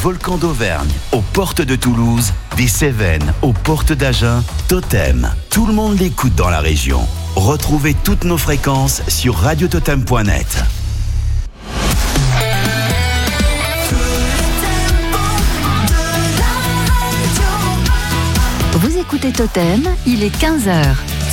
volcans d'Auvergne aux portes de Toulouse, des Cévennes aux portes d'Agen, Totem. Tout le monde l'écoute dans la région. Retrouvez toutes nos fréquences sur radiototem.net. Vous écoutez Totem, il est 15h.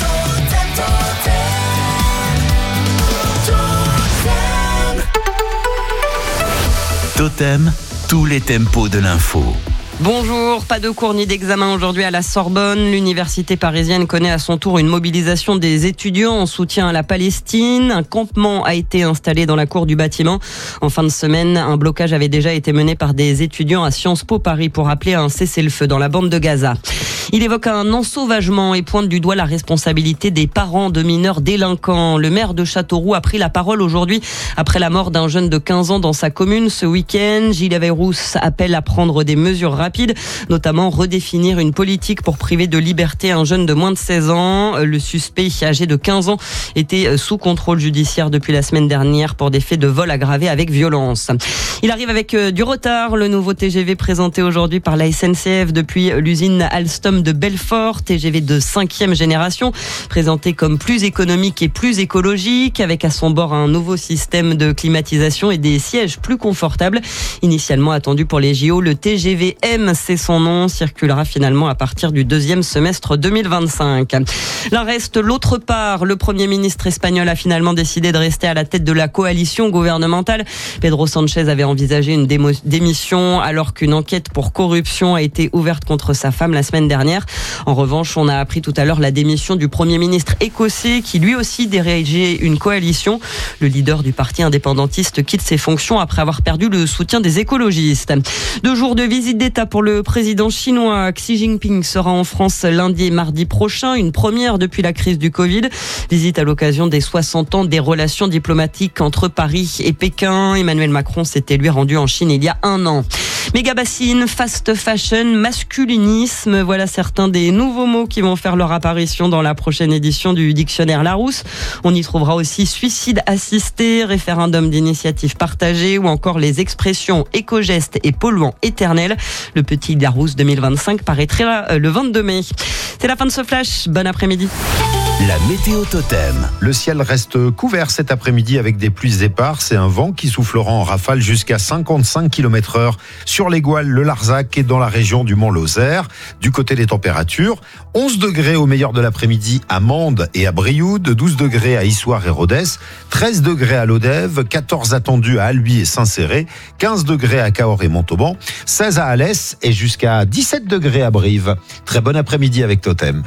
Totem, tous les tempos de l'info. Bonjour, pas de cours ni d'examen aujourd'hui à la Sorbonne. L'université parisienne connaît à son tour une mobilisation des étudiants en soutien à la Palestine. Un campement a été installé dans la cour du bâtiment. En fin de semaine, un blocage avait déjà été mené par des étudiants à Sciences Po Paris pour appeler à un cessez-le-feu dans la bande de Gaza. Il évoque un ensauvagement et pointe du doigt la responsabilité des parents de mineurs délinquants. Le maire de Châteauroux a pris la parole aujourd'hui après la mort d'un jeune de 15 ans dans sa commune ce week-end. Gilles Averrousse appelle à prendre des mesures rapides, notamment redéfinir une politique pour priver de liberté un jeune de moins de 16 ans. Le suspect, âgé de 15 ans, était sous contrôle judiciaire depuis la semaine dernière pour des faits de vol aggravé avec violence. Il arrive avec du retard. Le nouveau TGV présenté aujourd'hui par la SNCF depuis l'usine Alstom de Belfort, TGV de 5e génération, présenté comme plus économique et plus écologique, avec à son bord un nouveau système de climatisation et des sièges plus confortables. Initialement attendu pour les JO, le TGV M, c'est son nom, circulera finalement à partir du deuxième semestre 2025. Là reste l'autre part. Le Premier ministre espagnol a finalement décidé de rester à la tête de la coalition gouvernementale. Pedro Sánchez avait envisagé une démission alors qu'une enquête pour corruption a été ouverte contre sa femme la semaine dernière. En revanche, on a appris tout à l'heure la démission du Premier ministre écossais qui lui aussi dirigeait une coalition. Le leader du parti indépendantiste quitte ses fonctions après avoir perdu le soutien des écologistes. 2 jours de visite d'État pour le président chinois. Xi Jinping sera en France lundi et mardi prochain, une première depuis la crise du Covid. Visite à l'occasion des 60 ans des relations diplomatiques entre Paris et Pékin. Emmanuel Macron s'était lui rendu en Chine il y a 1 an. Méga bassine, fast fashion, masculinisme, voilà certains des nouveaux mots qui vont faire leur apparition dans la prochaine édition du dictionnaire Larousse. On y trouvera aussi suicide assisté, référendum d'initiative partagée ou encore les expressions éco-gestes et polluants éternels. Le petit Larousse 2025 paraîtra le 22 mai. C'est la fin de ce flash. Bon après-midi. La météo Totem. Le ciel reste couvert cet après-midi avec des pluies éparses et un vent qui soufflera en rafale jusqu'à 55 km/h sur les Gouales, le Larzac et dans la région du Mont-Lozère. Du côté des températures, 11 degrés au meilleur de l'après-midi à Mende et à Brioude, 12 degrés à Issoire et Rodez, 13 degrés à Lodève, 14 attendus à Albi et Saint-Céré, 15 degrés à Cahors et Montauban, 16 à Alès et jusqu'à 17 degrés à Brive. Très bon après-midi avec Totem.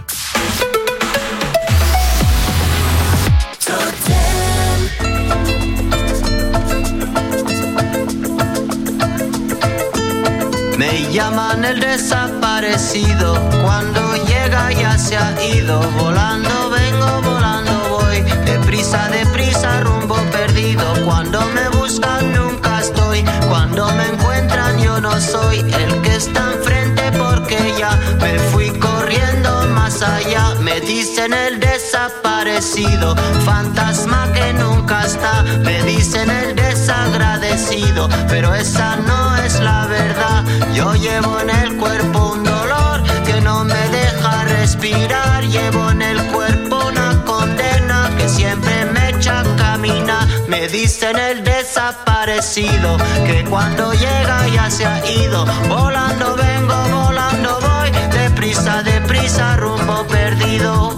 Me llaman el desaparecido, cuando llega ya se ha ido. Volando vengo, volando voy, deprisa, rumbo perdido. Cuando me buscan nunca estoy, cuando me encuentran yo no soy el que está enfrente porque ya me fui corriendo más allá. Me dicen el desaparecido, fantasma que nunca está. Me dicen el desagradecido, pero esa no es la verdad. Yo llevo en el cuerpo un dolor que no me deja respirar. Llevo en el cuerpo una condena que siempre me echa a caminar. Me dicen el desaparecido, que cuando llega ya se ha ido. Volando vengo, volando voy, deprisa, rumbo perdido.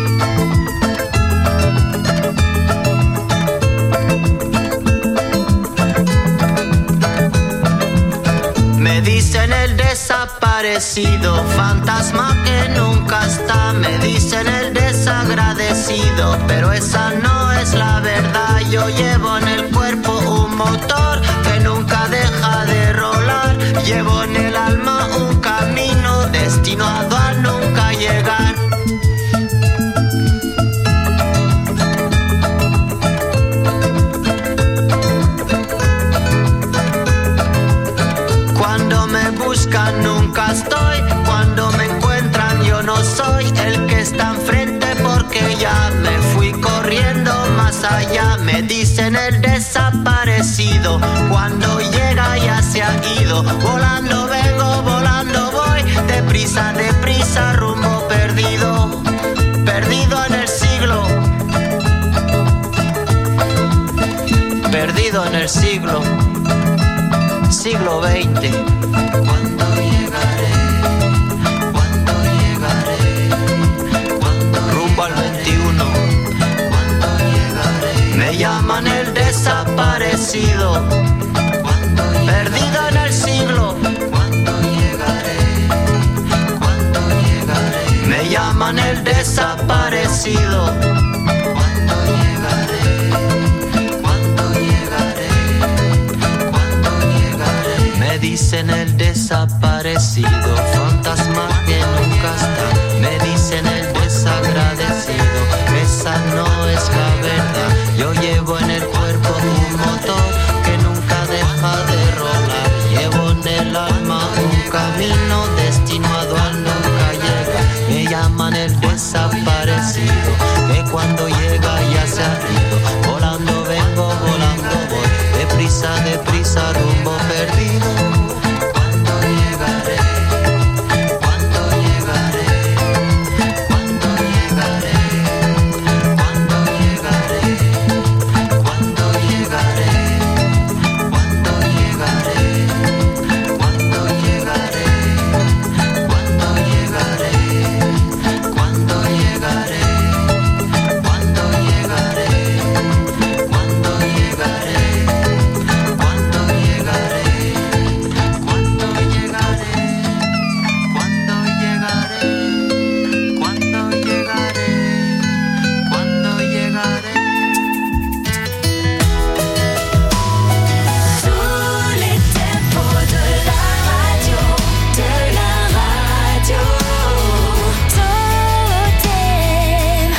Me dicen el desaparecido, fantasma que nunca está. Me dicen el desagradecido, pero esa no es la verdad. Yo llevo en el cuerpo un motor que nunca deja de rolar. Llevo en el alma un camino destinado a nunca llegar. Cuando me buscan nunca estoy, cuando me encuentran yo no soy el que está enfrente porque ya me fui corriendo más allá. Me dicen el desaparecido, cuando llega ya se ha ido volando. del siglo XX. ¿Cuándo llegaré? ¿Cuándo llegaré? Rumbo al 21. ¿Cuándo llegaré? Me llaman el desaparecido, perdido en el siglo. ¿Cuándo llegaré? ¿Cuándo llegaré? Me llaman el desaparecido. ¿Cuándo llegaré? ¿Cuándo llegaré? ¿Cuándo llegaré? Me dicen el desaparecido, fantasma que nunca está. Me dicen el desagradecido, esa no es la verdad. Yo llevo en el cuerpo un motor que nunca deja de rolar. Llevo en el alma un camino destinado a nunca llegar. Me llaman el desaparecido, que cuando llega ya se ha ido. Volando vengo, volando voy, deprisa, deprisa, rumbo perdido. ¿Cuándo llegaré? ¿Cuándo llegaré? ¿Cuándo llegaré? ¿Cuándo llegaré? ¿Cuándo llegaré? ¿Cuándo llegaré? ¿Cuándo llegaré? ¿Cuándo llegaré? ¿Cuándo llegaré? ¿Cuándo llegaré? ¿Cuándo llegaré? ¿Cuándo llegaré? ¿Cuándo llegaré? ¿Cuándo llegaré? ¿Cuándo llegaré? ¿Cuándo llegaré? Tous les tempos de la radio, Totem,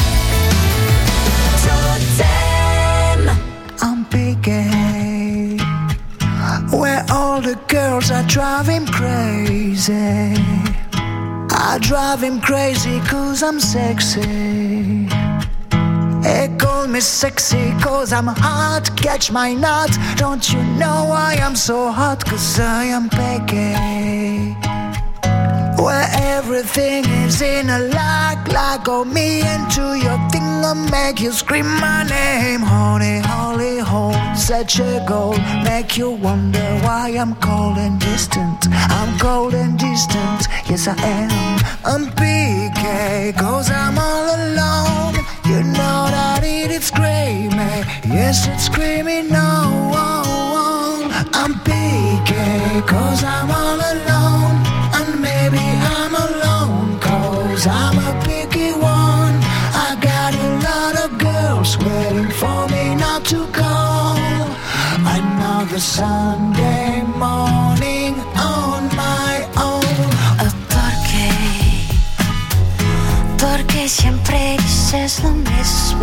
Totem. I'm Piqué, where all the girls are driving crazy. I drive him crazy 'cause I'm sexy. They call me sexy 'cause I'm hot, catch my nut. Don't you know why I'm so hot? 'Cause I am Piqué, where everything is in a like oh me into your thing and make you scream my name. Honey, holy hole, such a goal, make you wonder why I'm cold and distant. I'm cold and distant, yes I am. I'm PK, 'cause I'm all alone. You know that it's screaming, yes it's screaming no. I'm PK, 'cause I'm all alone. And maybe I'm alone 'cause I'm a picky one. I got a lot of girls waiting for me not to go. Another Sunday morning on my own. Porque siempre dices lo mismo.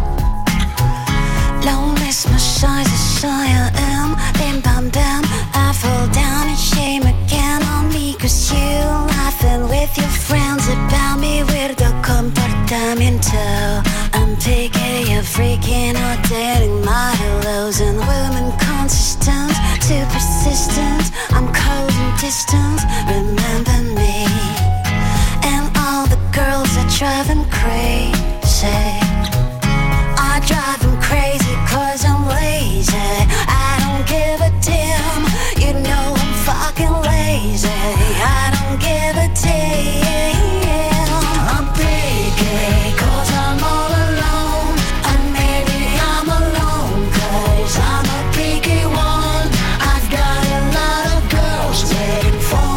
Lo mismo soy I am. Bim bam bam, I fall down and shame again on me 'cause you laughing with your friends about me. Weirdo comportamiento. I'm picking, you're freaking out, dating my hellos and women consistent, too persistent. I'm cold and distant, remember me. And all the girls that drive them crazy. I drive them crazy 'cause I'm lazy. I don't give a damn, you know I'm fucking lazy. I don't give a damn. I'm picky 'cause I'm all alone. And maybe I'm alone 'cause I'm a picky one. I've got a lot of girls waiting for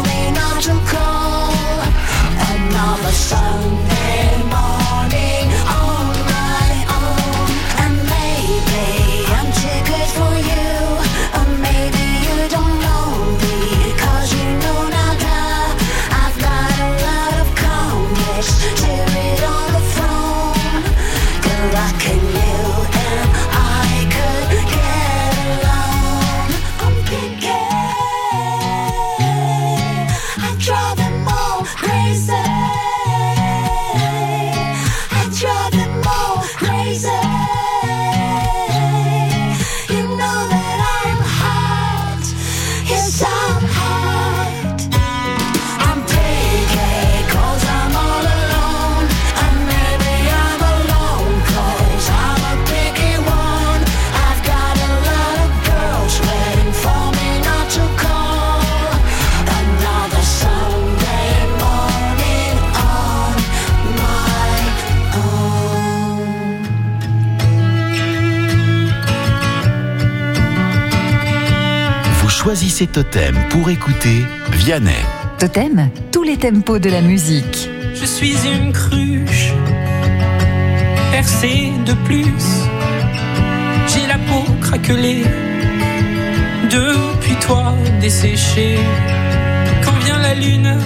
choisissez Totem pour écouter Vianney. Totem, tous les tempos de la musique. Je suis une cruche, percée de plus. J'ai la peau craquelée, depuis toi desséchée. Quand vient la lune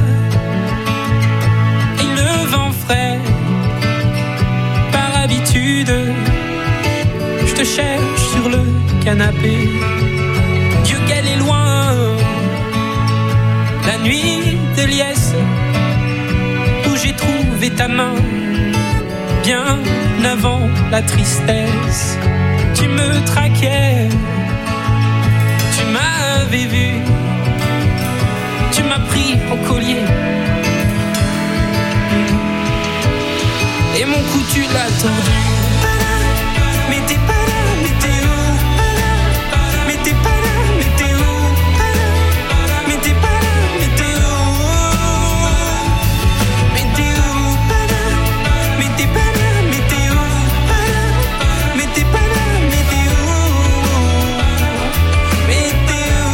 et le vent frais, par habitude, je te cherche sur le canapé. Dieu qu'elle est loin, la nuit de liesse, où j'ai trouvé ta main, bien avant la tristesse. Tu me traquais, tu m'avais vu, tu m'as pris au collier, et mon cou tu l'as tordu. Mais t'es pas là, mais t'es où? Mais t'es pas là, mais t'es où? Mais t'es pas là, mais t'es où? Mais t'es où? Mais t'es pas là, mais t'es où? Mais t'es pas là, mais t'es où? Mais t'es où?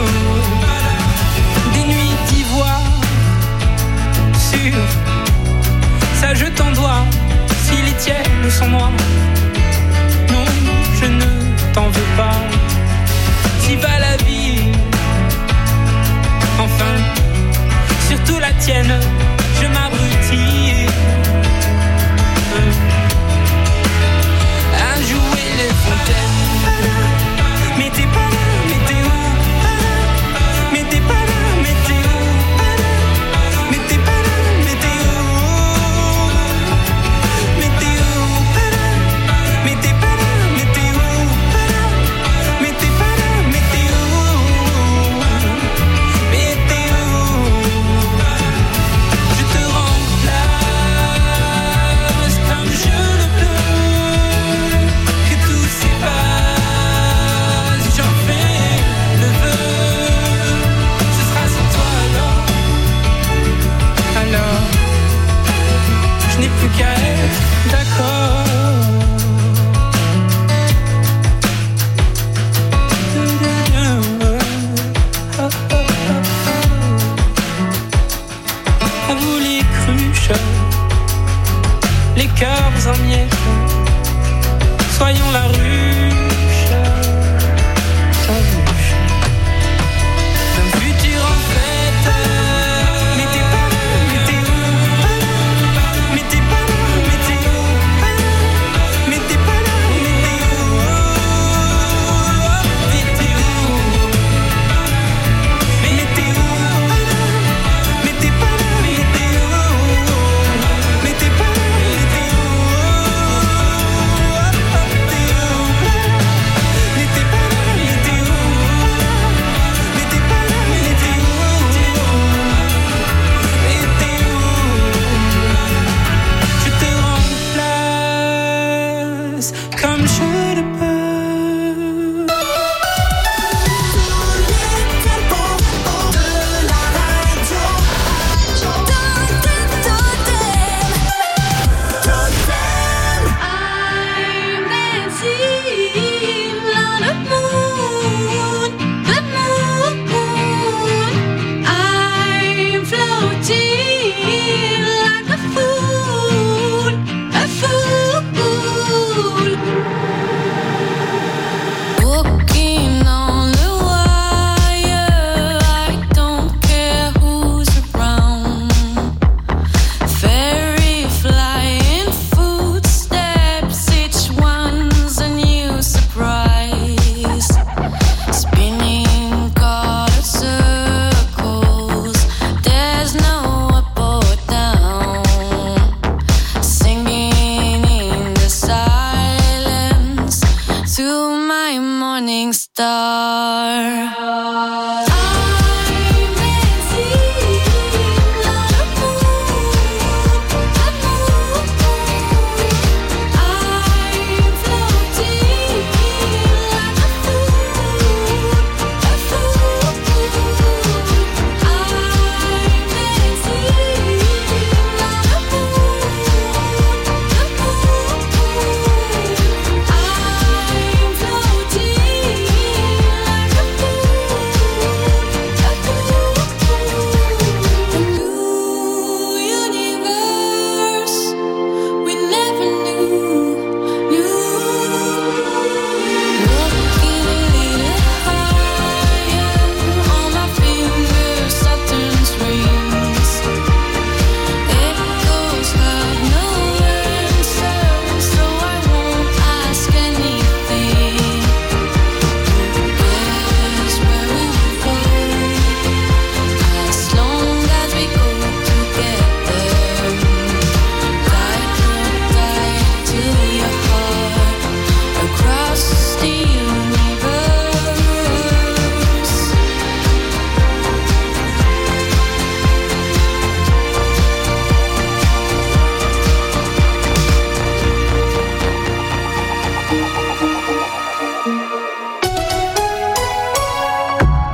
Des nuits d'ivoire sur ça je t'en dois, si les tiennes sont noires. Non, je ne t'en veux pas. Si va la vie, enfin, surtout la tienne, je m'abrutis à jouer les fontaines. Mais t'es pas là, mais t'es où? Mais t'es pas là, mais t'es où? Mais t'es pas là, mais t'es où? Mais t'es où? Mais t'es pas là, mais t'es où? Mais t'es pas là, mais t'es où? Mais t'es où?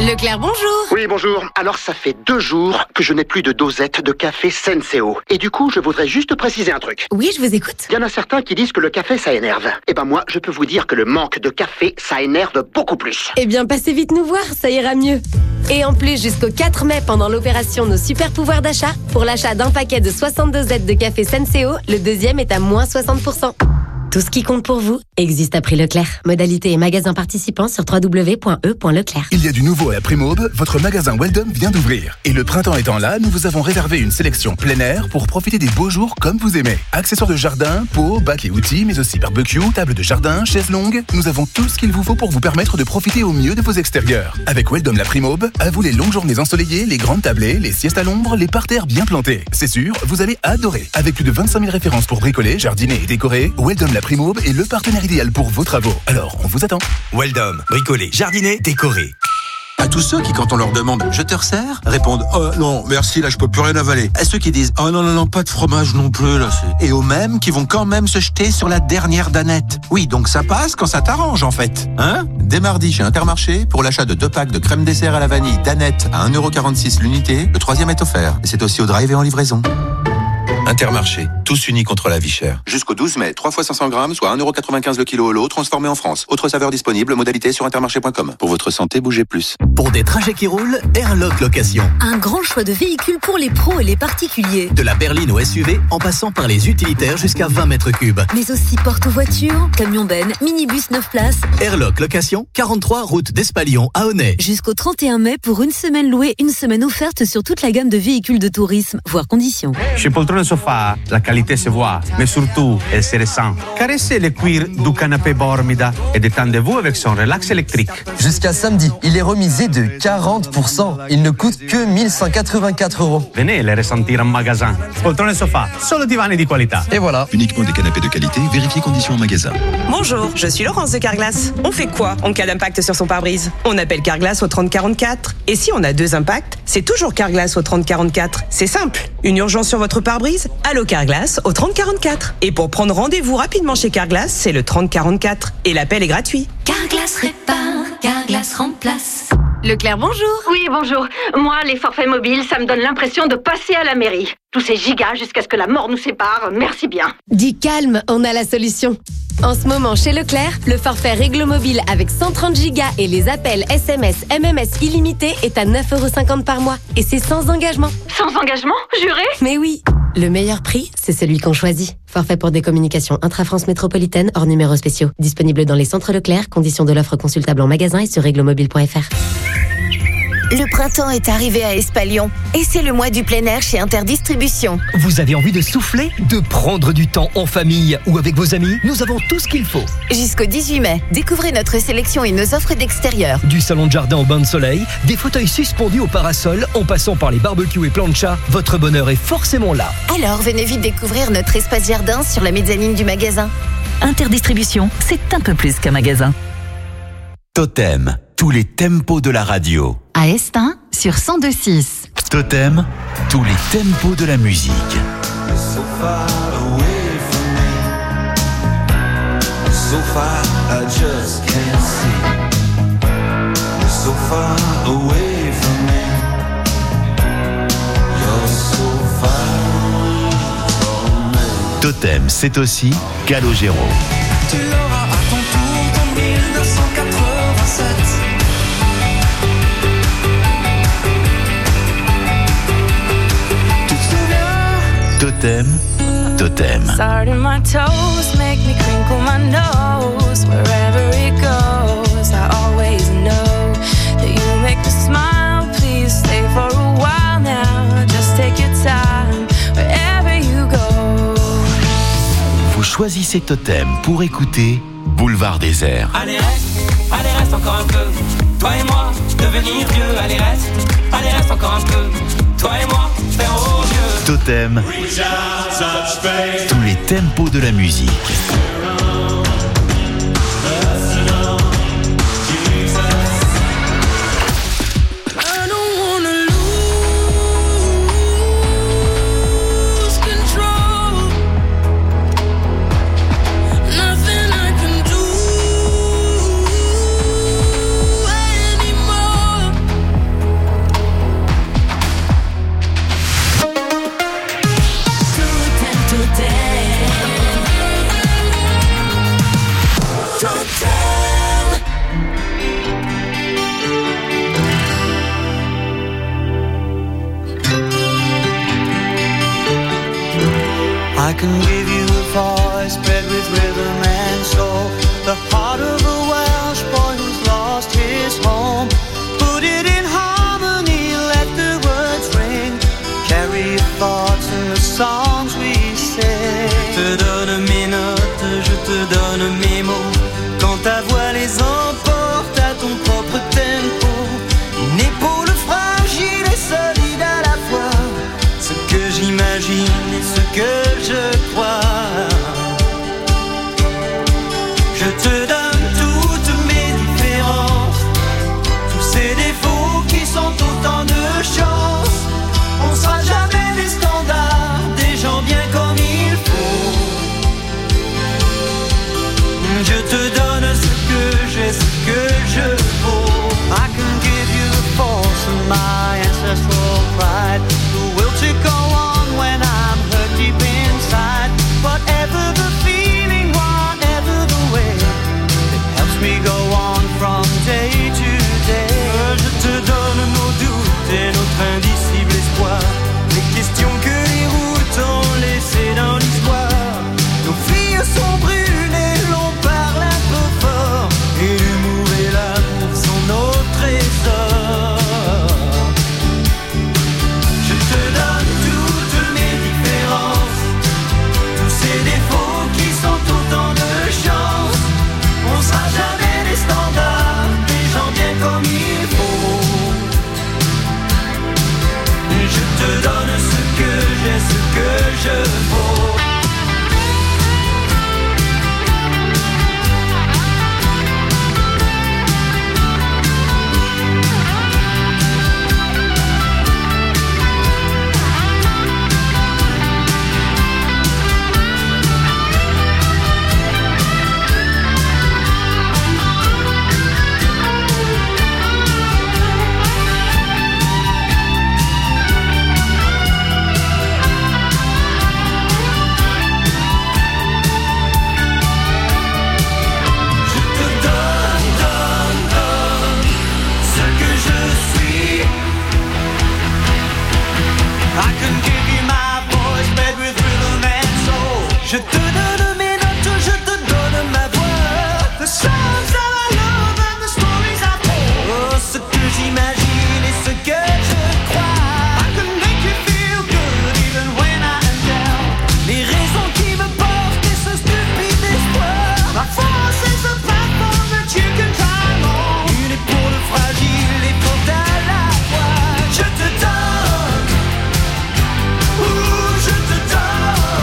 Leclerc, bonjour. Oui, bonjour. Alors, ça fait 2 jours que je n'ai plus de dosette de café Senseo. Et du coup, je voudrais juste préciser un truc. Oui, je vous écoute. Il y en a certains qui disent que le café, ça énerve. Eh ben moi, je peux vous dire que le manque de café, ça énerve beaucoup plus. Eh bien, passez vite nous voir, ça ira mieux. Et en plus, jusqu'au 4 mai, pendant l'opération Nos Super Pouvoirs d'achat, pour l'achat d'un paquet de 62 dosettes de café Senseo, le deuxième est à moins 60%. Tout ce qui compte pour vous existe à prix Leclerc. Modalité et magasins participants sur www.e.leclerc. Il y a du nouveau à la Prime-Aube, votre magasin Weldom vient d'ouvrir. Et le printemps étant là, nous vous avons réservé une sélection plein air pour profiter des beaux jours comme vous aimez. Accessoires de jardin, pots, bacs et outils, mais aussi barbecue, table de jardin, chaises longues. Nous avons tout ce qu'il vous faut pour vous permettre de profiter au mieux de vos extérieurs. Avec Weldom la Prime-Aube, à vous les longues journées ensoleillées, les grandes tablées, les siestes à l'ombre, les parterres bien plantés. C'est sûr, vous allez adorer. Avec plus de 25 000 références pour bricoler, jardiner et décorer, Weldom la Prime-Aube est le partenaire idéal pour vos travaux. Alors, on vous attend. Weldom, bricoler, jardiner, décorer. À tous ceux qui, quand on leur demande « je te resserre ?» répondent « oh non, merci, là je peux plus rien avaler ». À ceux qui disent « oh non, pas de fromage non plus là ». Et aux mêmes qui vont quand même se jeter sur la dernière danette. Oui, donc ça passe quand ça t'arrange en fait. Hein ? Dès mardi chez Intermarché, pour l'achat de 2 packs de crème dessert à la vanille danette à 1,46€ l'unité, le 3e est offert. Et c'est aussi au drive et en livraison. Intermarché, tous unis contre la vie chère. Jusqu'au 12 mai, 3 fois 500 grammes, soit 1,95€ le kilo au lot, transformé en France. Autre saveur disponible, modalité sur intermarché.com. Pour votre santé, bougez plus. Pour des trajets qui roulent, Airlock Location. Un grand choix de véhicules pour les pros et les particuliers. De la berline au SUV, en passant par les utilitaires jusqu'à 20 mètres cubes. Mais aussi porte-voitures, camions-bennes, minibus 9 places. Airlock Location, 43 route d'Espalion à Aunay. Jusqu'au 31 mai pour une semaine louée, une semaine offerte sur toute la gamme de véhicules de tourisme, voire conditions. Chez Poltrone Sofa, la qualité se voit, mais surtout, elle se ressent. Caressez le cuir du canapé Bormida et détendez-vous avec son relax électrique. Jusqu'à samedi, il est remisé de 40%. Il ne coûte que 1184€. Venez les ressentir en magasin. Poltrone Sofa, solo divani di qualità. Et voilà. Uniquement des canapés de qualité, vérifiez conditions en magasin. Bonjour, je suis Laurence de Carglass. On fait quoi en cas d'impact sur son pare-brise ? On appelle Carglass au 3044. Et si on a 2 impacts, c'est toujours Carglass au 3044. C'est simple. Une urgence sur votre pare-brise ? Allô Carglass au 3044. Et pour prendre rendez-vous rapidement chez Carglass, c'est le 3044. Et l'appel est gratuit. Carglass répare, Carglass remplace. Leclerc, bonjour. Oui, bonjour. Moi, les forfaits mobiles, ça me donne l'impression de passer à la mairie. Tous ces gigas jusqu'à ce que la mort nous sépare, merci bien. Dis calme, on a la solution. En ce moment, chez Leclerc, le forfait Réglo Mobile avec 130 gigas et les appels SMS, MMS illimités est à 9,50€ par mois. Et c'est sans engagement. Sans engagement ? Juré ? Mais oui. Le meilleur prix, c'est celui qu'on choisit. Forfait pour des communications intra-France métropolitaine hors numéros spéciaux. Disponible dans les centres Leclerc. Conditions de l'offre consultable en magasin et sur réglomobile.fr. Le printemps est arrivé à Espalion et c'est le mois du plein air chez Interdistribution. Vous avez envie de souffler, de prendre du temps en famille ou avec vos amis ? Nous avons tout ce qu'il faut. Jusqu'au 18 mai, découvrez notre sélection et nos offres d'extérieur. Du salon de jardin au bain de soleil, des fauteuils suspendus au parasol, en passant par les barbecues et planchas, votre bonheur est forcément là. Alors venez vite découvrir notre espace jardin sur la mezzanine du magasin. Interdistribution, c'est un peu plus qu'un magasin. Totem, tous les tempos de la radio. À Estin, sur 102.6. Totem, tous les tempos de la musique. So far away from me, so far I just can't see, so far away from me, you're so far from me. Totem, c'est aussi Calogero. Tu l'auras à ton tour en 1987. Totem, Totem. Starting my toes make me crinkle my nose. Wherever it goes, I always know that you make me smile. Please stay for a while now. Just take your time wherever you go. Vous choisissez Totem pour écouter Boulevard Désert. Allez reste encore un peu. Toi et moi, devenir vieux. Allez reste encore un peu. Toi et moi, faire au vieux. Totem, tous les tempos de la musique. ancestral pride, the will to go on when I'm hurt deep inside. Whatever the feeling, whatever the way, it helps me go on from day to day. Je te donne nos doutes et notre indicible espoir, les questions que les routes ont laissées dans l'histoire. Nos filles sont brûlées, l'on parle un peu fort, et l'humour et l'amour sont nos trésors. Je te donne toutes mes différences, tous ces défauts qui sont autant de chance. On sera jamais des standards, des gens bien comme il faut. Je te donne ce que j'ai, ce que je vaux. Je te donne mes notes, je te donne ma voix. The songs that I love and the stories I tell. Oh, ce que j'imagine et ce que je crois. I can make you feel good even when I am down. Les raisons qui me portent et ce stupide espoir. Ma force is a platform that you can climb on. Une épaule fragile et forte à la fois. Je te donne, je te donne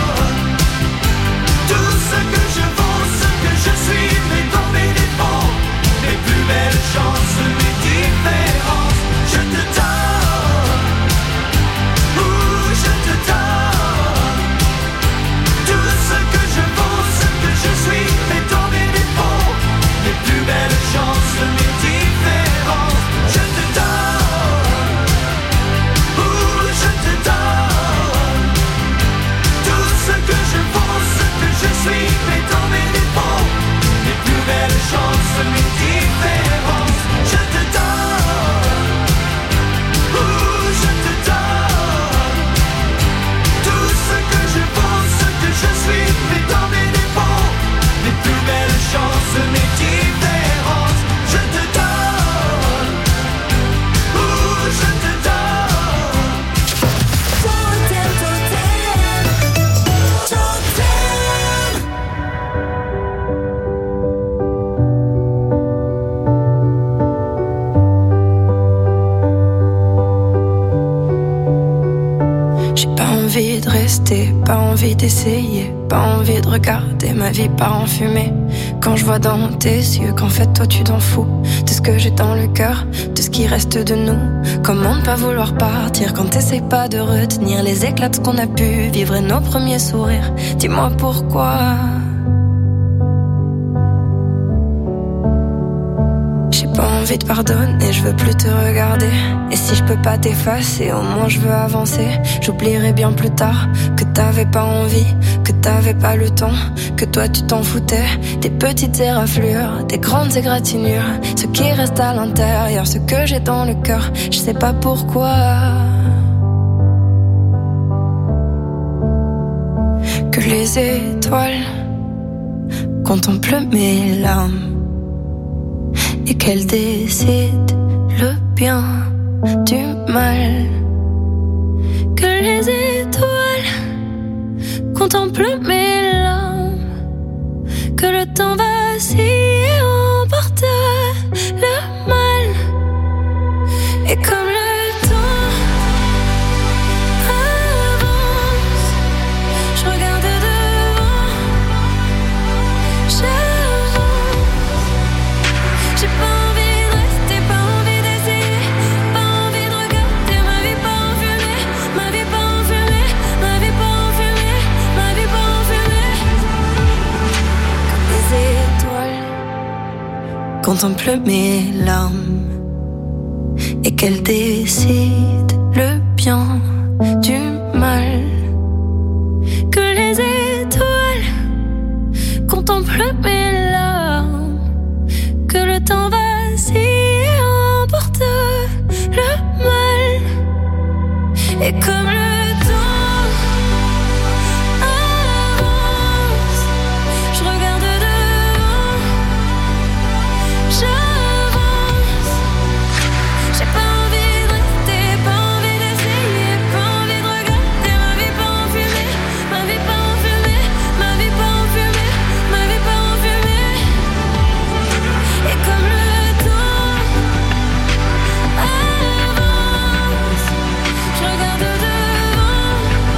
tout ce que je vaux, ce que je suis, mes dons, mes défauts, mes plus belles chances, mes différences. Je te donne, je te donne tout ce que je vaux, ce que je suis, mes dons, mes défauts, mes plus belles chances, mes différences. Je te donne, je te donne tout ce que je vaux, ce que je suis, mes dons, mes défauts, mes plus belles chances, mes différences. Je te donne, je te donne tout ce que je vaux, ce que je suis, mes dons, mes défauts, mes plus belles chances, mes différences. Je te donne, je te donne. Totem, totem, totem. J'ai pas envie de rester, pas envie d'essayer, pas envie de regarder ma vie part en fumée. Quand je vois dans tes yeux qu'en fait toi tu t'en fous de ce que j'ai dans le cœur, de ce qui reste de nous. Comment ne pas vouloir partir quand t'essayes pas de retenir les éclats de ce qu'on a pu vivre et nos premiers sourires. Dis-moi pourquoi. J'ai pas envie de pardonner, je veux plus te regarder. Et si je peux pas t'effacer, au moins je veux avancer. J'oublierai bien plus tard que t'avais pas envie, que t'avais pas le temps, que toi tu t'en foutais. Des petites éraflures, des grandes égratignures, ce qui reste à l'intérieur, ce que j'ai dans le cœur, je sais pas pourquoi. Que les étoiles contemplent mes larmes et qu'elles décident le bien du mal. Que les étoiles contemplent mes larmes, que le temps vacille et emporte le mal. Et comme le temps avance, je regarde devant, j'avance. J'ai pas envie de rester, pas envie d'essayer, pas envie de regarder ma vie pas en fumée, ma vie pas en fumée, ma vie pas en fumée, ma vie pas en fumée. Comme les étoiles contemplent mes larmes et qu'elles décident bien du mal. Que les étoiles contemplent mes larmes, que le temps vacille et emporte le mal. Et comme le temps avance, je regarde devant, j'avance. J'ai pas envie de rester, pas envie d'essayer, pas envie de regarder ma vie pas enfumée, ma vie pas enfumée, ma vie pas enfumée, ma vie pas enfumée. Et comme le temps avance, je regarde devant,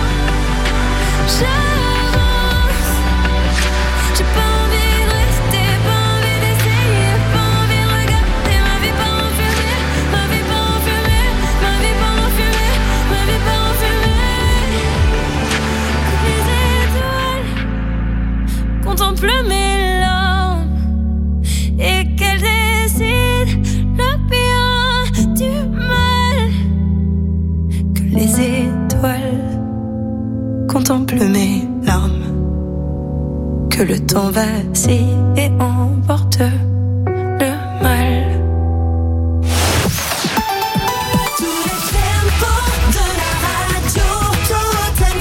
j'avance. J'ai pas envie de rester, pas envie d'essayer, pas envie de regarder ma vie pas enfumée, ma vie pas enfumée, ma vie pas enfumée, ma vie pas enfumée. Les étoiles contemplent mes larmes et qu'elles décident le bien du mal. Que les étoiles contemplent mes larmes, que le temps vacille et emporte le mal. Tous les tempos de la radio, Totem,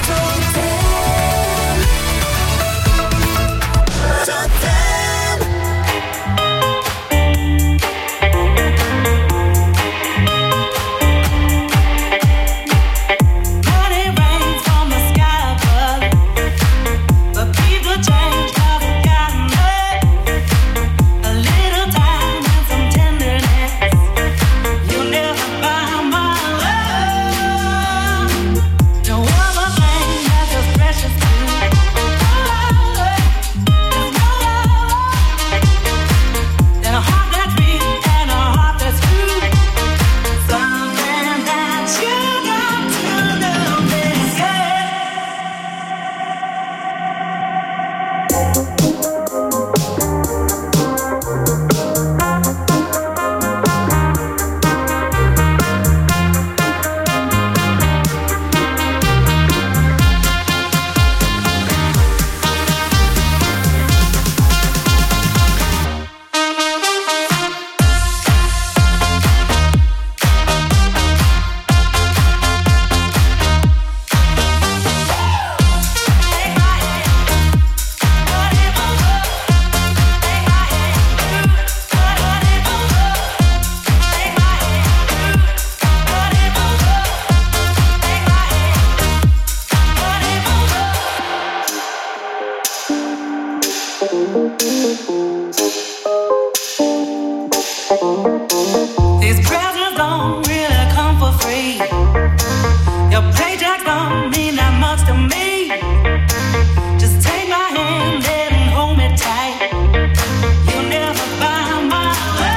Money rains from the sky above, but people change, never gotten up. A little time and some tenderness, you'll never buy my love. No other thing that's as precious to me. There's no love than a heart that's real and a heart that's true. Something that you got to know, baby. These presents don't really come for free. Your paycheck don't mean that much to me. Just take my hand and hold me tight. You'll never buy my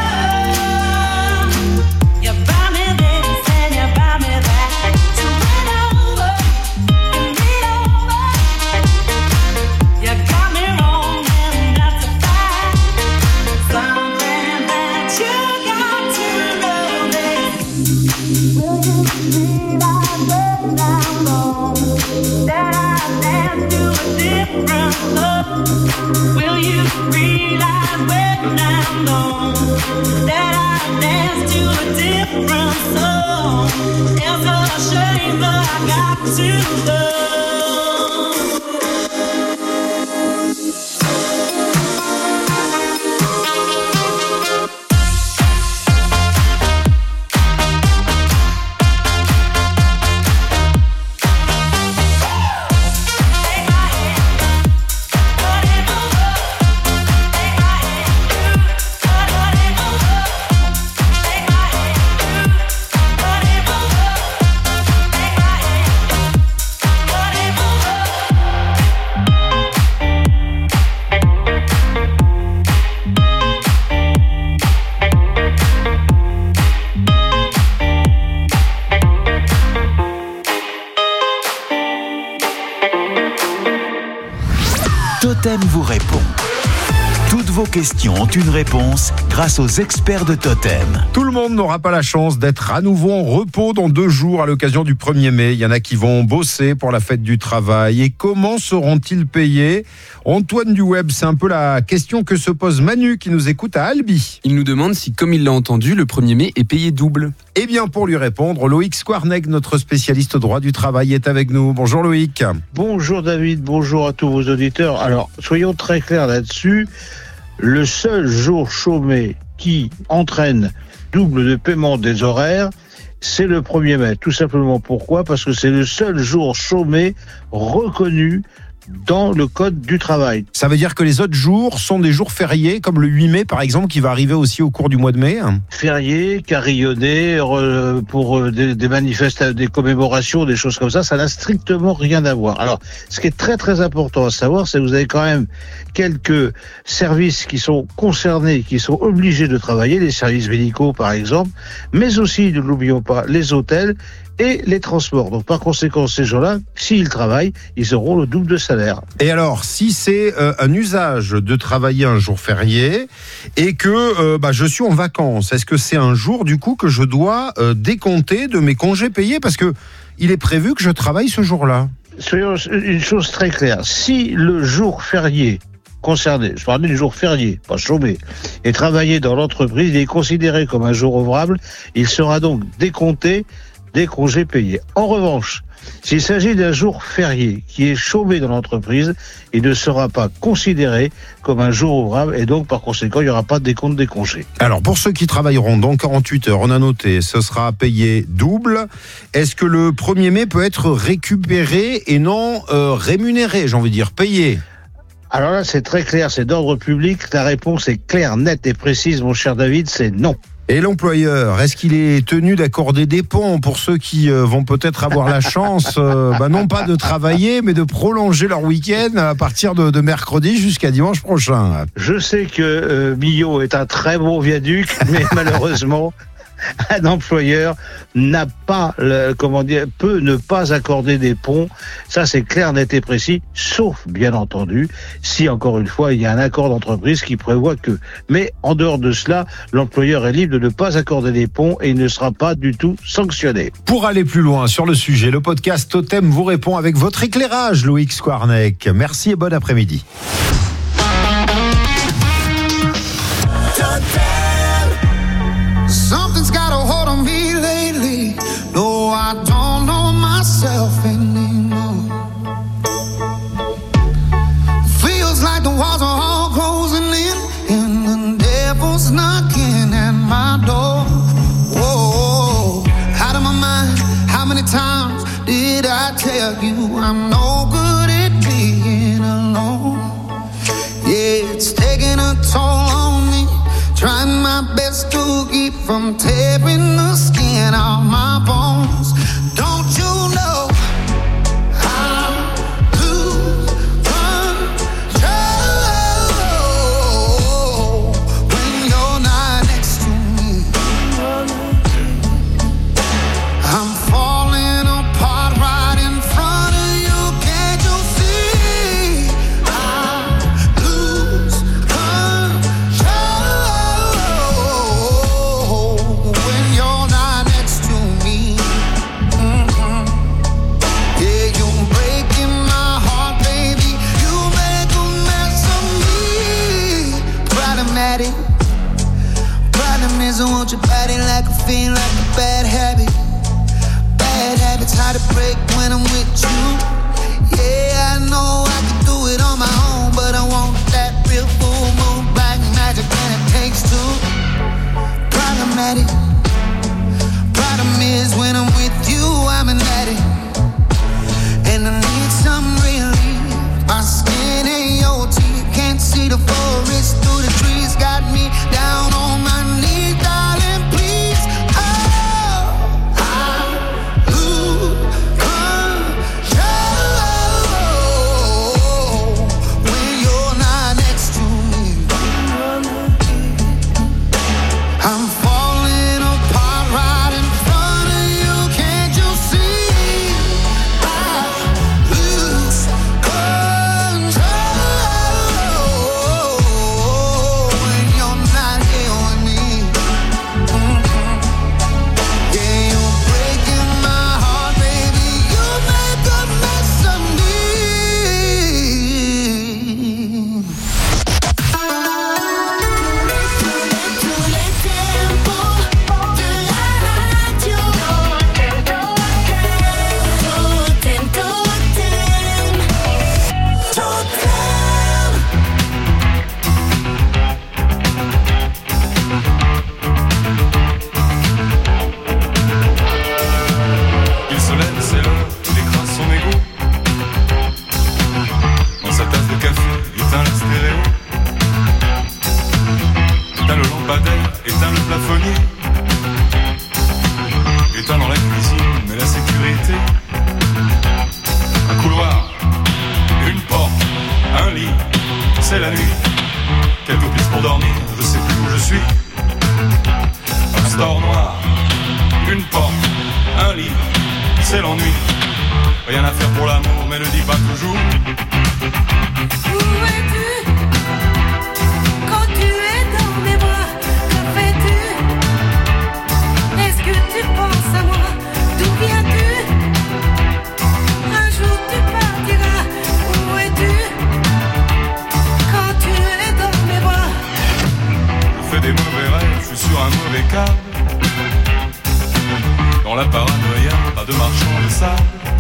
love. You buy me this and you buy me that. So win over and me over. You got me wrong and that's a fact. Something that you got to know, baby. Will you realize when I'm gone that I dance to a different love? Will you realize when I'm gone that I dance to a different song? It's a shame, but I got to go. Totem vous répond. Toutes vos questions ont une réponse grâce aux experts de Totem. Tout le monde n'aura pas la chance d'être à nouveau en repos dans 2 jours à l'occasion du 1er mai. Il y en a qui vont bosser pour la fête du travail. Et comment seront-ils payés ? Antoine du Web, c'est un peu la question que se pose Manu qui nous écoute à Albi. Il nous demande si, comme il l'a entendu, le 1er mai est payé double. Eh bien, pour lui répondre, Loïc Squarnec, notre spécialiste droit du travail, est avec nous. Bonjour Loïc. Bonjour David, bonjour à tous vos auditeurs. Alors, soyons très clairs là-dessus. Le seul jour chômé qui entraîne double de paiement des horaires, c'est le 1er mai. Tout simplement pourquoi ? Parce que c'est le seul jour chômé reconnu dans le code du travail. Ça veut dire que les autres jours sont des jours fériés, comme le 8 mai par exemple, qui va arriver aussi au cours du mois de mai. Fériés, carillonnés, pour des manifestations, des commémorations, des choses comme ça n'a strictement rien à voir. Alors, ce qui est très très important à savoir, c'est que vous avez quand même quelques services qui sont concernés, qui sont obligés de travailler, les services médicaux par exemple, mais aussi, ne l'oublions pas, les hôtels et les transports. Donc par conséquent, ces gens-là, s'ils travaillent, ils auront le double de salaire. Et alors, si c'est un usage de travailler un jour férié et que je suis en vacances, est-ce que c'est un jour du coup que je dois décompter de mes congés payés parce que il est prévu que je travaille ce jour-là ? Soyons une chose très claire. Si le jour férié concerné, je parlais du jour férié, pas chômé, et travaillé dans l'entreprise, il est considéré comme un jour ouvrable, il sera donc décompté des congés payés. En revanche, s'il s'agit d'un jour férié qui est chômé dans l'entreprise, il ne sera pas considéré comme un jour ouvrable et donc par conséquent, il n'y aura pas de décompte des congés. Alors pour ceux qui travailleront dans 48 heures, on a noté, ce sera payé double. Est-ce que le 1er mai peut être récupéré et non rémunéré, j'ai envie de dire payé ? Alors là, c'est très clair, c'est d'ordre public. La réponse est claire, nette et précise, mon cher David, c'est non. Et l'employeur, est-ce qu'il est tenu d'accorder des ponts pour ceux qui vont peut-être avoir la chance, non pas de travailler, mais de prolonger leur week-end à partir de mercredi jusqu'à dimanche prochain ? Je sais que Millau est un très bon viaduc, mais malheureusement, un employeur n'a pas, peut ne pas accorder des ponts. Ça, c'est clair, net et précis, sauf, bien entendu, si, encore une fois, il y a un accord d'entreprise qui prévoit que. Mais, en dehors de cela, l'employeur est libre de ne pas accorder des ponts et il ne sera pas du tout sanctionné. Pour aller plus loin sur le sujet, le podcast Totem vous répond avec votre éclairage, Loïc Squarnec. Merci et bon après-midi. Something's got a hold on me lately. No, I don't know myself anymore. Feels like the walls are all closing in, and the devil's knocking at my door. Whoa, out of my mind. How many times did I tell you I'm no good at being alone? Yeah, it's taking a toll on me. Trying my best to keep from tearing the skin off my bones. Don't you know I lose control when you're not next to me? I'm falling apart right in front of you. Can't you see? I lose control when you're not next to me. Yeah, you're breaking my heart, baby. You make a mess of me. Problematic. Problem is I want your body like a fiend, like a bad habit. Bad habits hard to break when I'm with you. Yeah, I know I can do it on my own, but I want that real full moon black magic, and it takes two. Problematic. Problem is when I'm with you, I'm an addict, and I need some relief. My skin ain't your teeth, can't see the forest through the trees. Got me down on my knees, darling, please. Oh, I lose control passer. Un couloir, une porte, un lit, c'est la nuit. Quelques pistes pour dormir, je sais plus où je suis. Un store noir, une porte, un lit, c'est l'ennui. Rien à faire pour l'amour, mais ne dis pas toujours. Où es-tu quand tu es dans mes bras? Que fais-tu? Est-ce que tu penses à moi? D'où viens-tu? Un jour tu partiras. Où es-tu quand tu es dans mes bras? Je fais des mauvais rêves, je suis sur un mauvais câble. Dans la paranoïa, pas de marchand de sable.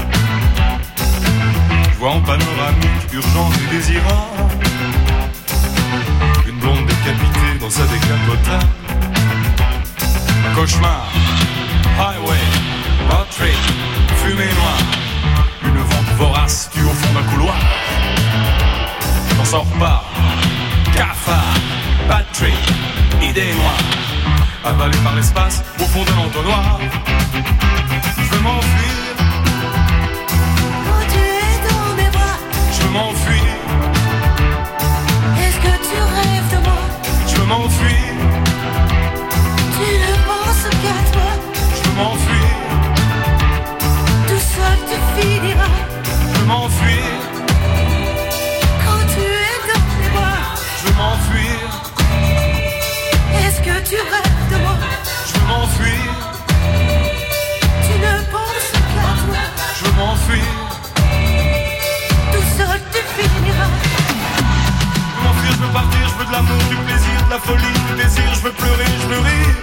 Je vois en panoramique, urgence et désirable. Une blonde décapitée dans sa décapotable. Un cauchemar, highway, road trip, fumée noire. Une vente vorace tue au fond d'un couloir. On s'en repart, cafard, bad trip, idée noire. Avalé par l'espace, au fond d'un entonnoir. Je veux m'enfuir. Quand tu es dans mes bras, je veux m'enfuir. Est-ce que tu rêves de moi? Je veux m'enfuir. Tu ne penses qu'à toi. Je veux m'enfuir. Tout seul tu finiras. Je veux m'enfuir. Quand tu es dans mes bras, je veux m'enfuir. Est-ce que tu rêves de moi? Je veux m'enfuir. Tu ne penses qu'à toi. Je veux m'enfuir. Tout seul tu finiras. Je veux m'enfuir, je veux partir, je veux de l'amour, du plaisir, de la folie, du désir. Je veux pleurer, je veux rire.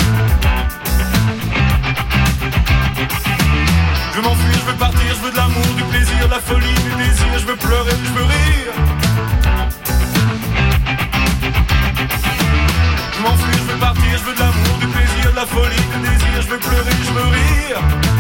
Je veux m'enfuir, je veux partir, je veux de l'amour, du plaisir, de la folie, du désir. Je veux pleurer, je veux rire. Je m'enfuis, je veux partir, je veux de l'amour, du plaisir, de la folie, du désir. Je veux pleurer, je veux rire.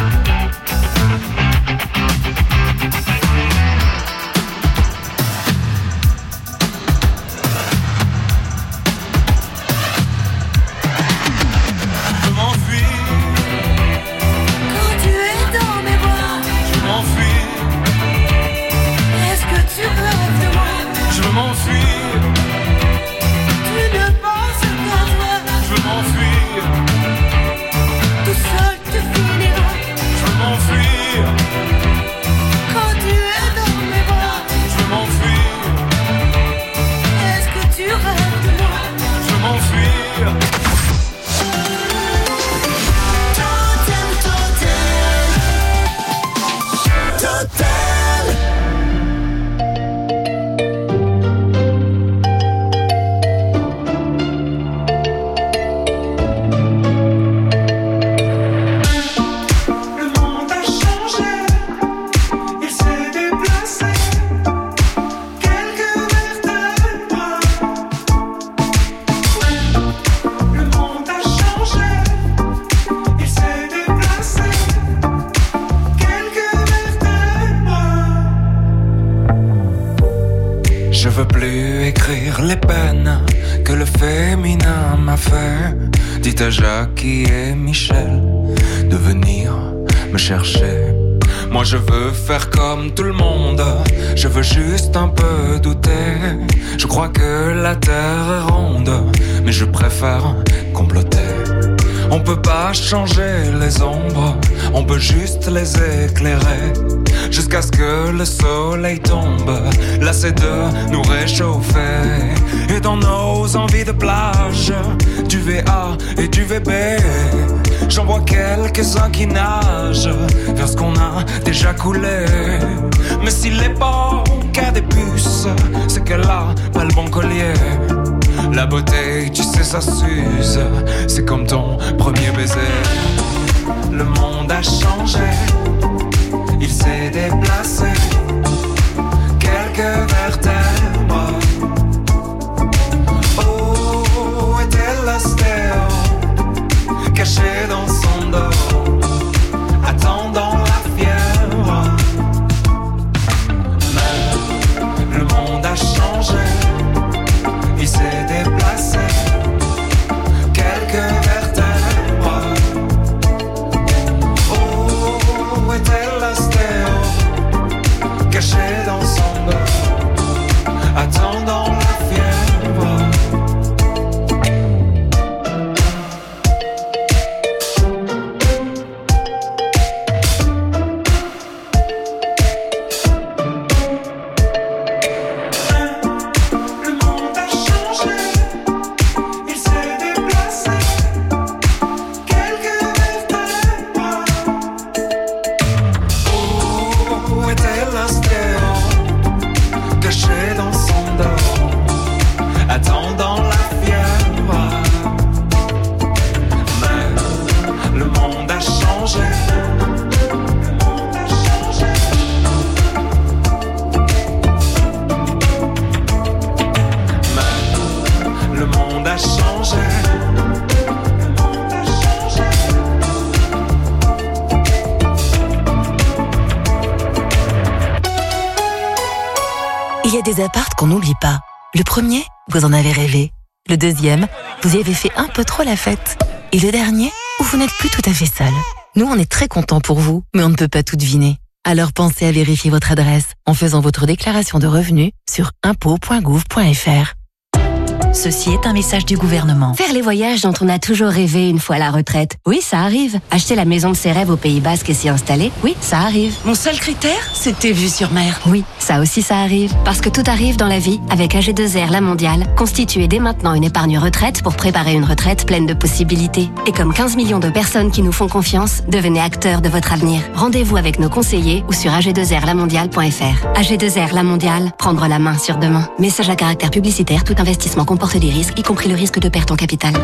Je m'enfuis. Quand tu es dans mes bras, je m'enfuis. Est-ce que tu rêves de moi? Je veux m'enfuir. Tu ne penses qu'à toi. Je veux m'enfuir. Tout seul tu finiras. Je veux m'enfuir. Quand tu es dans mes bras, je veux m'enfuir. Est-ce que tu rêves de moi? Je veux m'enfuir. Je veux plus écrire les peines que le féminin m'a fait. Dites à Jackie et Michel de venir me chercher. Moi je veux faire comme tout le monde, je veux juste un peu douter. Je crois que la terre est ronde, mais je préfère comploter. On peut pas changer les ombres, on peut juste les éclairer. Jusqu'à ce que le soleil tombe, lassé de nous réchauffer. Et dans nos envies de plage, du VA et du VB, j'en vois quelques-uns qui nagent vers ce qu'on a déjà coulé. Mais si l'époque a des puces, c'est qu'elle a pas le bon collier. La beauté, tu sais, ça s'use, c'est comme ton premier baiser. Le monde a changé, il s'est déplacé. Quelques vertèbres. Où était l'ostéo, caché dans son dos, attendant la fièvre. Mais le monde a changé, il s'est déplacé. Quelques vertèbres. Où était Il y a des apparts qu'on n'oublie pas. Le premier, vous en avez rêvé. Le deuxième, vous y avez fait un peu trop la fête. Et le dernier, où vous n'êtes plus tout à fait seul. Nous, on est très contents pour vous, mais on ne peut pas tout deviner. Alors pensez à vérifier votre adresse en faisant votre déclaration de revenus sur impôts.gouv.fr. Ceci est un message du gouvernement. Faire les voyages dont on a toujours rêvé une fois à la retraite. Oui, ça arrive. Acheter la maison de ses rêves au Pays Basque et s'y installer. Oui, ça arrive. Mon seul critère, c'était vue sur mer. Oui, ça aussi ça arrive. Parce que tout arrive dans la vie. Avec AG2R La Mondiale, constituez dès maintenant une épargne retraite pour préparer une retraite pleine de possibilités. Et comme 15 millions de personnes qui nous font confiance, devenez acteurs de votre avenir. Rendez-vous avec nos conseillers ou sur ag2rlamondiale.fr. AG2R La Mondiale, prendre la main sur demain. Message à caractère publicitaire, tout investissement comporte des risques, y compris le risque de perte en capital.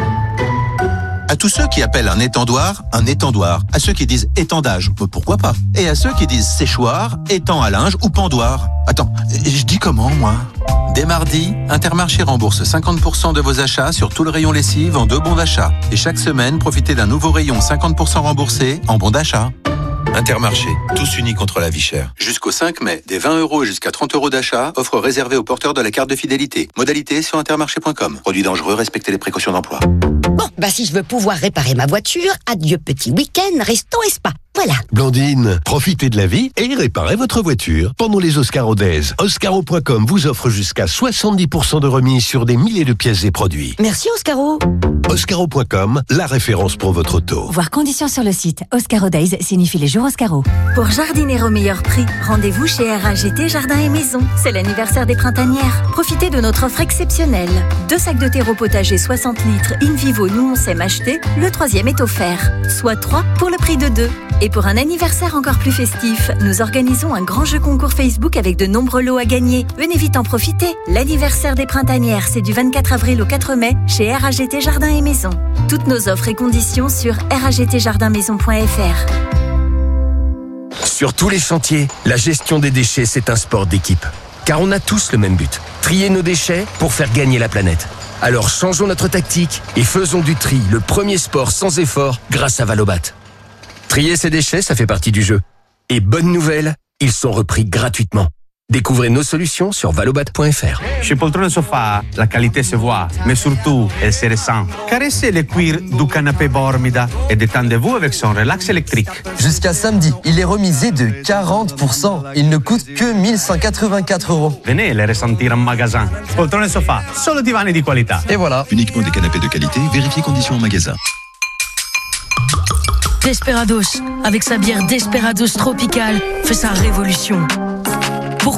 À tous ceux qui appellent un étendoir, à ceux qui disent étendage, pourquoi pas, et à ceux qui disent séchoir, étang à linge ou pendoir. Attends, je dis comment, moi ? Dès mardi, Intermarché rembourse 50% de vos achats sur tout le rayon lessive en 2 bons d'achat. Et chaque semaine, profitez d'un nouveau rayon 50% remboursé en bons d'achat. Intermarché, tous unis contre la vie chère. Jusqu'au 5 mai, des 20 € et jusqu'à 30 € d'achat, offre réservée aux porteurs de la carte de fidélité. Modalité sur intermarché.com. Produit dangereux, respectez les précautions d'emploi. Bon, si je veux pouvoir réparer ma voiture, adieu petit week-end, resto et spa. Voilà. Blandine, profitez de la vie et réparez votre voiture pendant les Oscaro Days. Oscaro.com vous offre jusqu'à 70% de remise sur des milliers de pièces et produits. Merci Oscaro. Oscaro.com, la référence pour votre auto. Voir conditions sur le site. Oscaro Days signifie les jours Oscaro. Pour jardiner au meilleur prix, rendez-vous chez RAGT Jardin et Maison. C'est l'anniversaire des printanières. Profitez de notre offre exceptionnelle. 2 sacs de terreau potager 60 litres in vivo, nous on sait m'acheter. Le 3e est offert, soit 3 pour le prix de 2. Et pour un anniversaire encore plus festif, nous organisons un grand jeu concours Facebook avec de nombreux lots à gagner. Venez vite en profiter. L'anniversaire des printanières, c'est du 24 avril au 4 mai chez RAGT Jardin et Maison. Toutes nos offres et conditions sur ragtjardinmaison.fr. Sur tous les chantiers, la gestion des déchets, c'est un sport d'équipe. Car on a tous le même but, trier nos déchets pour faire gagner la planète. Alors changeons notre tactique et faisons du tri le premier sport sans effort grâce à Valobat. Trier ses déchets, ça fait partie du jeu. Et bonne nouvelle, ils sont repris gratuitement. Découvrez nos solutions sur valobat.fr. Chez Poltrone Sofa, la qualité se voit, mais surtout, elle se ressent. Caressez le cuir du canapé Bormida et détendez-vous avec son relax électrique. Jusqu'à samedi, il est remisé de 40%. Il ne coûte que 1184 €. Venez les ressentir en magasin. Poltrone Sofa, solo divani di qualità. Et voilà. Uniquement des canapés de qualité, vérifiez conditions en magasin. Desperados, avec sa bière Desperados Tropical, fait sa révolution. Pourquoi ?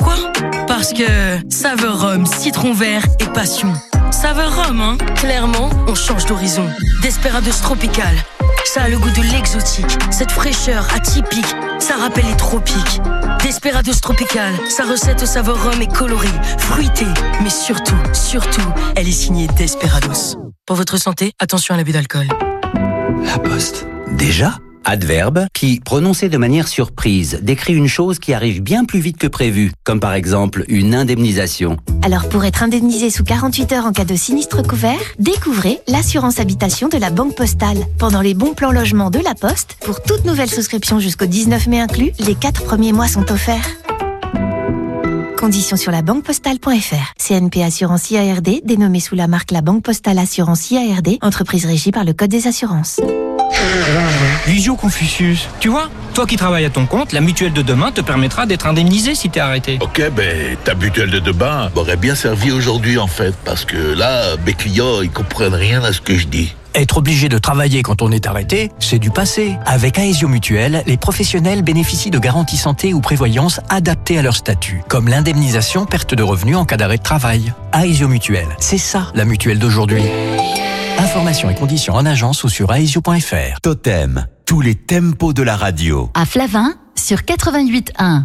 Parce que saveur rhum, citron vert et passion. Saveur rhum, hein ? Clairement, on change d'horizon. Desperados Tropical, ça a le goût de l'exotique. Cette fraîcheur atypique, ça rappelle les tropiques. Desperados Tropical, sa recette aux saveurs rhum est colorée, fruitée, mais surtout, elle est signée Desperados. Pour votre santé, attention à l'abus d'alcool. La Poste. Déjà ? Adverbe qui, prononcé de manière surprise, décrit une chose qui arrive bien plus vite que prévu, comme par exemple une indemnisation. Alors pour être indemnisé sous 48 heures en cas de sinistre couvert, découvrez l'assurance habitation de la Banque Postale. Pendant les bons plans logement de la Poste, pour toute nouvelle souscription jusqu'au 19 mai inclus, les 4 premiers mois sont offerts. Conditions sur la banquepostale.fr. CNP Assurance IARD, dénommée sous la marque La Banque Postale Assurance IARD, entreprise régie par le Code des assurances. Visio Confucius. Tu vois, toi qui travailles à ton compte, la mutuelle de demain te permettra d'être indemnisé si t'es arrêté. Ok, ta mutuelle de demain m'aurait bien servi aujourd'hui en fait, parce que là, mes clients, ils comprennent rien à ce que je dis. Être obligé de travailler quand on est arrêté, c'est du passé. Avec Aesio Mutuelle, les professionnels bénéficient de garanties santé ou prévoyance adaptées à leur statut, comme l'indemnisation perte de revenus en cas d'arrêt de travail. Aesio Mutuelle, c'est ça la mutuelle d'aujourd'hui. Informations et conditions en agence ou sur aesio.fr. Totem, tous les tempos de la radio. À Flavin, sur 88.1.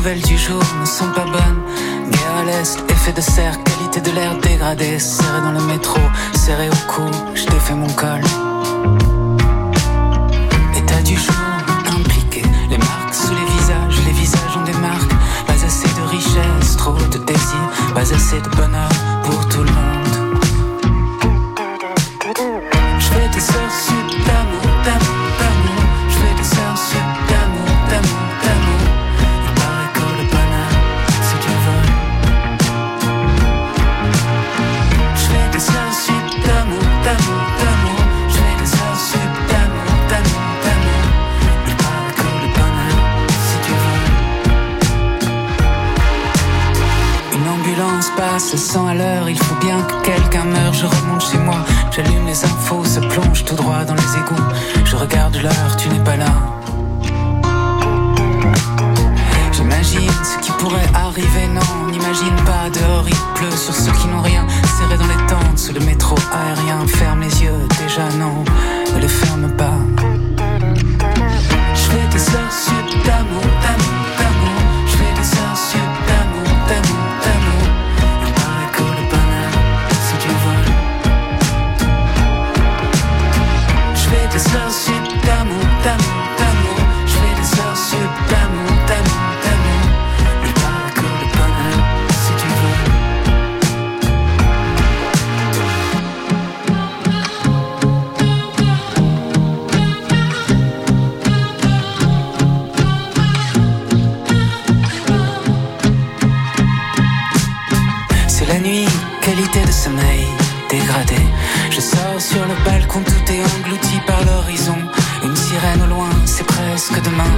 nouvelles du jour ne sont pas bonnes. Guerre à l'est, effet de serre, qualité de l'air dégradée. Serré dans le métro, serré au cou, je défais mon col. État du jour impliqué, les marques sous les visages ont des marques. Pas assez de richesse, trop de désir, pas assez de bonheur pour tout le monde. Je fais des heures sup d'amour, d'amour, d'amour. Je fais des heures sup d'amour, d'amour, d'amour. Il paraît que le bonheur, c'est du vol. Je fais des heures sup d'amour, d'amour, d'amour. Je fais des heures sup d'amour, d'amour, d'amour. Il paraît que le bonheur, c'est du vol. Une ambulance passe 100 à l'heure, il faut bien que quelqu'un meure. Je remonte chez moi, j'allume les infos, se plonge tout droit dans les égouts. Je regarde l'heure, tu n'es pas là. J'imagine ce qui pourrait arriver, non, on n'imagine pas. Dehors il pleut sur ceux qui n'ont rien. Serré dans les tentes, sous le métro aérien. Ferme les yeux, déjà non, ne les ferme pas. Je fais des heures sup d'amour, d'amour, d'amour. Je fais des heures sup d'amour, d'amour, d'amour. Il paraît que le bonheur, c'est du vol. Je fais des heures sup d'amour, d'amour, d'amour. Je fais des heures sup d'amour, d'amour, d'amour. Il paraît que le bonheur, c'est du vol. C'est la nuit, qualité de sommeil dégradée. Je sors sur le balcon, tout est englouti par l'horizon. Une sirène au loin, c'est presque demain.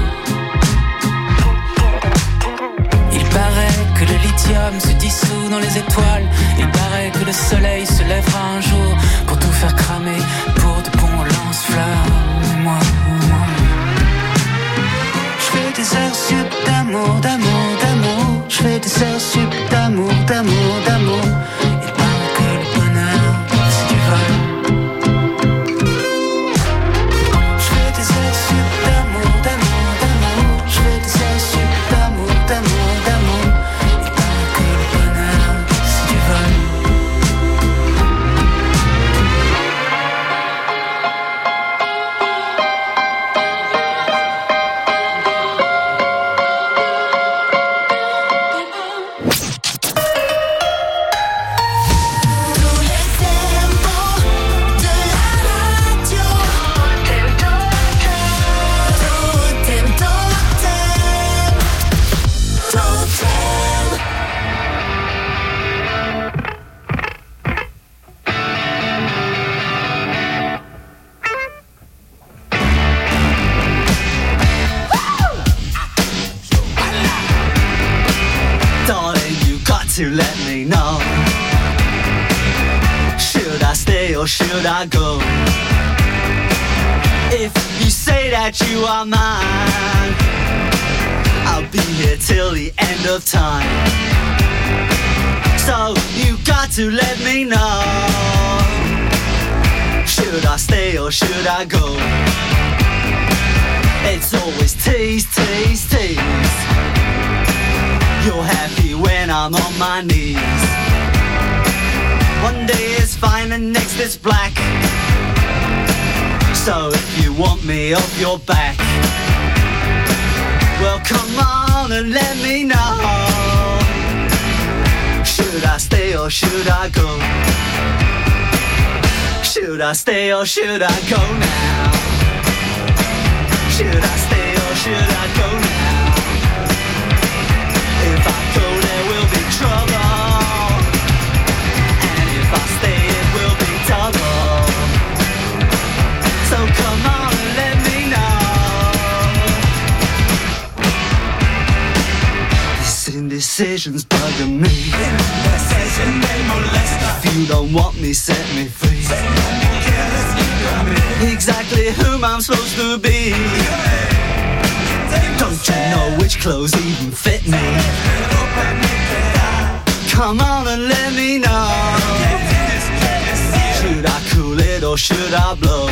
Il paraît que le lithium se dissout dans les étoiles. Il paraît que le soleil se lèvera un jour pour tout faire cramer, pour de bons lance-flammes. Moi, je fais des heures sup d'amour, d'amour, d'amour. Je fais des heures sup d'amour, d'amour, d'amour. Il paraît que le bonheur, c'est du vol. Je fais des heures sup d'amour, d'amour, d'amour. Je fais des heures sup d'amour, d'amour, d'amour. Il paraît que le bonheur, c'est du vol. To let me know, should I stay or should I go? If you say that you are mine, I'll be here till the end of time. So you got to let me know, should I stay or should I go? It's always tease, tease, tease. You're happy when I'm on my knees. One day is fine and next is black. So if you want me off your back, well come on and let me know, should I stay or should I go? Should I stay or should I go now? Should I stay or should I go now? If I go there will be trouble, and if I stay it will be double. So come on and let me know. This indecision's bugging me. If you don't want me, set me free. Exactly whom I'm supposed to be. Don't you know which clothes even fit me? Come on and let me know, should I cool it or should I blow?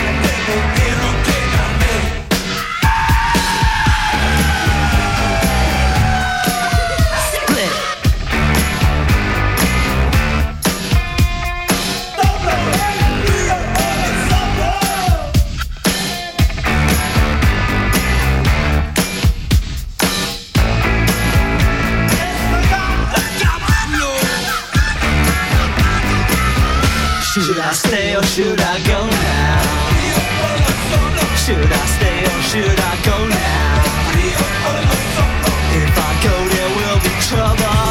Should I stay or should I go now? Should I stay or should I go now? If I go there will be trouble.